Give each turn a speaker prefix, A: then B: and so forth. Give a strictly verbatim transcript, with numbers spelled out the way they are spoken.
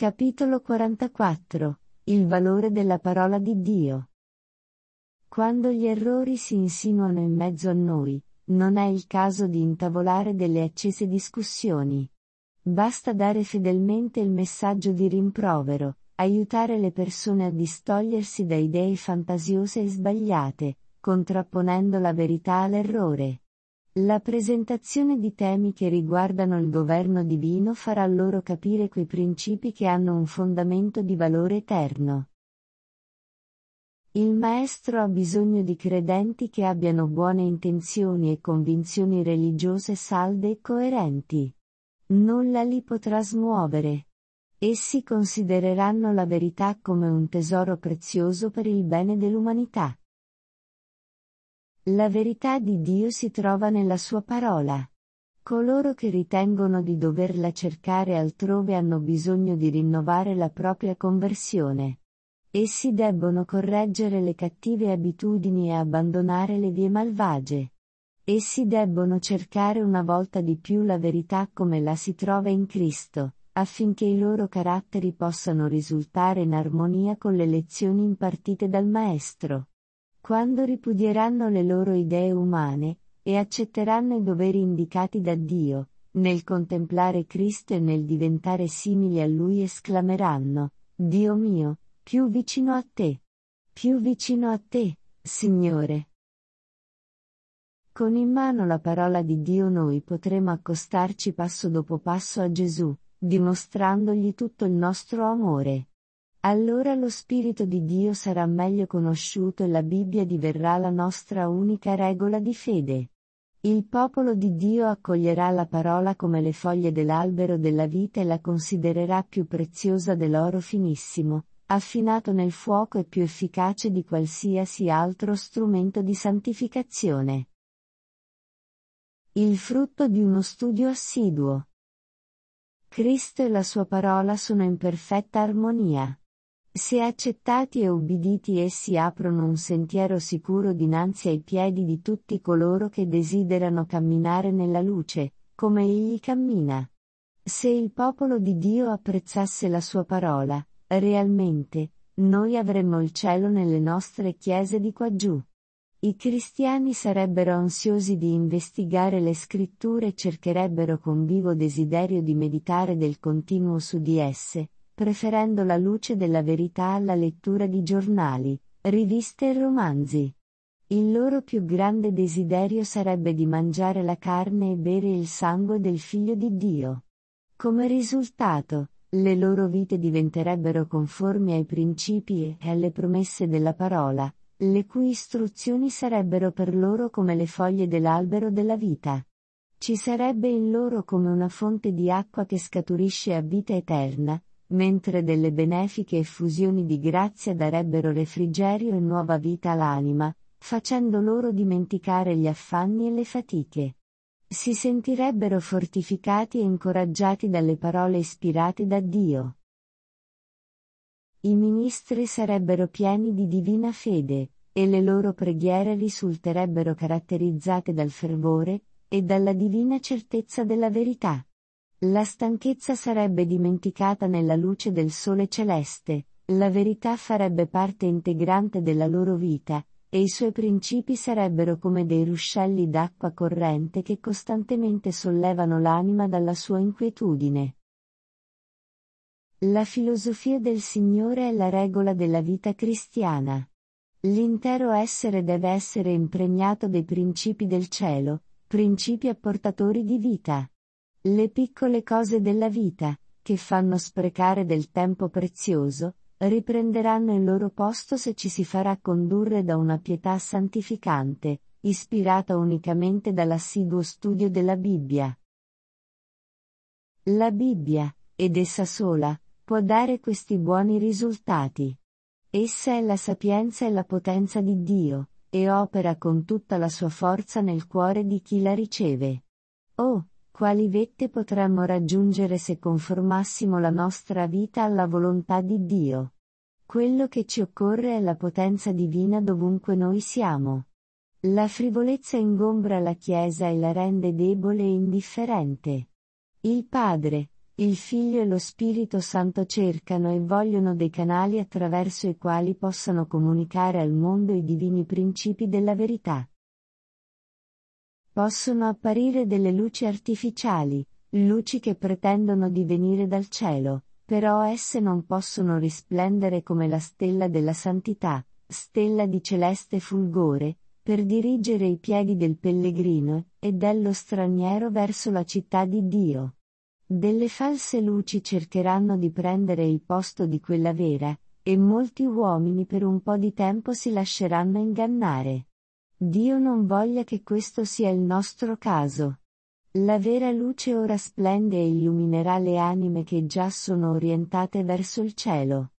A: Capitolo quarantaquattro. Il valore della parola di Dio. Quando gli errori si insinuano in mezzo a noi, non è il caso di intavolare delle accese discussioni. Basta dare fedelmente il messaggio di rimprovero, aiutare le persone a distogliersi da idee fantasiose e sbagliate, contrapponendo la verità all'errore. La presentazione di temi che riguardano il governo divino farà loro capire quei principi che hanno un fondamento di valore eterno. Il Maestro ha bisogno di credenti che abbiano buone intenzioni e convinzioni religiose salde e coerenti. Nulla li potrà smuovere. Essi considereranno la verità come un tesoro prezioso per il bene dell'umanità. La verità di Dio si trova nella sua parola. Coloro che ritengono di doverla cercare altrove hanno bisogno di rinnovare la propria conversione. Essi debbono correggere le cattive abitudini e abbandonare le vie malvagie. Essi debbono cercare una volta di più la verità come la si trova in Cristo, affinché i loro caratteri possano risultare in armonia con le lezioni impartite dal Maestro. Quando ripudieranno le loro idee umane, e accetteranno i doveri indicati da Dio, nel contemplare Cristo e nel diventare simili a Lui esclameranno: Dio mio, più vicino a te! Più vicino a te, Signore! Con in mano la parola di Dio noi potremo accostarci passo dopo passo a Gesù, dimostrandogli tutto il nostro amore. Allora lo Spirito di Dio sarà meglio conosciuto e la Bibbia diverrà la nostra unica regola di fede. Il popolo di Dio accoglierà la parola come le foglie dell'albero della vita e la considererà più preziosa dell'oro finissimo, affinato nel fuoco e più efficace di qualsiasi altro strumento di santificazione. Il frutto di uno studio assiduo. Cristo e la sua parola sono in perfetta armonia. Se accettati e ubbiditi essi aprono un sentiero sicuro dinanzi ai piedi di tutti coloro che desiderano camminare nella luce, come egli cammina. Se il popolo di Dio apprezzasse la sua parola, realmente, noi avremmo il cielo nelle nostre chiese di quaggiù. I cristiani sarebbero ansiosi di investigare le scritture e cercherebbero con vivo desiderio di meditare del continuo su di esse, preferendo la luce della verità alla lettura di giornali, riviste e romanzi. Il loro più grande desiderio sarebbe di mangiare la carne e bere il sangue del Figlio di Dio. Come risultato, le loro vite diventerebbero conformi ai principi e alle promesse della parola, le cui istruzioni sarebbero per loro come le foglie dell'albero della vita. Ci sarebbe in loro come una fonte di acqua che scaturisce a vita eterna, mentre delle benefiche effusioni di grazia darebbero refrigerio e nuova vita all'anima, facendo loro dimenticare gli affanni e le fatiche. Si sentirebbero fortificati e incoraggiati dalle parole ispirate da Dio. I ministri sarebbero pieni di divina fede, e le loro preghiere risulterebbero caratterizzate dal fervore, e dalla divina certezza della verità. La stanchezza sarebbe dimenticata nella luce del sole celeste, la verità farebbe parte integrante della loro vita, e i suoi principi sarebbero come dei ruscelli d'acqua corrente che costantemente sollevano l'anima dalla sua inquietudine. La filosofia del Signore è la regola della vita cristiana. L'intero essere deve essere impregnato dei principi del cielo, principi apportatori di vita. Le piccole cose della vita, che fanno sprecare del tempo prezioso, riprenderanno il loro posto se ci si farà condurre da una pietà santificante, ispirata unicamente dall'assiduo studio della Bibbia. La Bibbia, ed essa sola, può dare questi buoni risultati. Essa è la sapienza e la potenza di Dio, e opera con tutta la sua forza nel cuore di chi la riceve. Oh, quali vette potremmo raggiungere se conformassimo la nostra vita alla volontà di Dio? Quello che ci occorre è la potenza divina dovunque noi siamo. La frivolezza ingombra la Chiesa e la rende debole e indifferente. Il Padre, Il Figlio e lo Spirito Santo cercano e vogliono dei canali attraverso i quali possano comunicare al mondo i divini principi della verità. Possono apparire delle luci artificiali, luci che pretendono di venire dal cielo, però esse non possono risplendere come la stella della santità, stella di celeste fulgore, per dirigere i piedi del pellegrino e dello straniero verso la città di Dio. Delle false luci cercheranno di prendere il posto di quella vera, e molti uomini per un po' di tempo si lasceranno ingannare. Dio non voglia che questo sia il nostro caso. La vera luce ora splende e illuminerà le anime che già sono orientate verso il cielo.